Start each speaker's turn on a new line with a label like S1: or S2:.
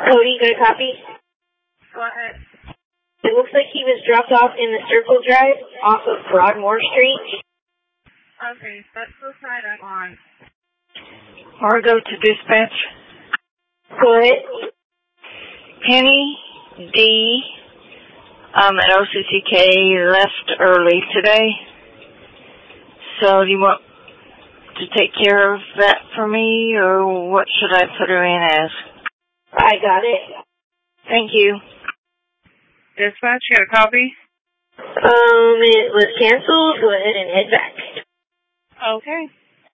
S1: Cody, got a copy?
S2: Go ahead.
S1: It looks like he was dropped off in the Circle Drive off of Broadmoor Street.
S2: Okay, let's go try that on.
S3: Argo to dispatch.
S1: Go ahead.
S3: Penny D. At OCCK left early today. So do you want to take care of that for me, or what should I put her in as?
S1: I got it.
S3: Thank you.
S2: Dispatch, you got a copy?
S1: It was canceled. Go ahead and head back.
S2: Okay.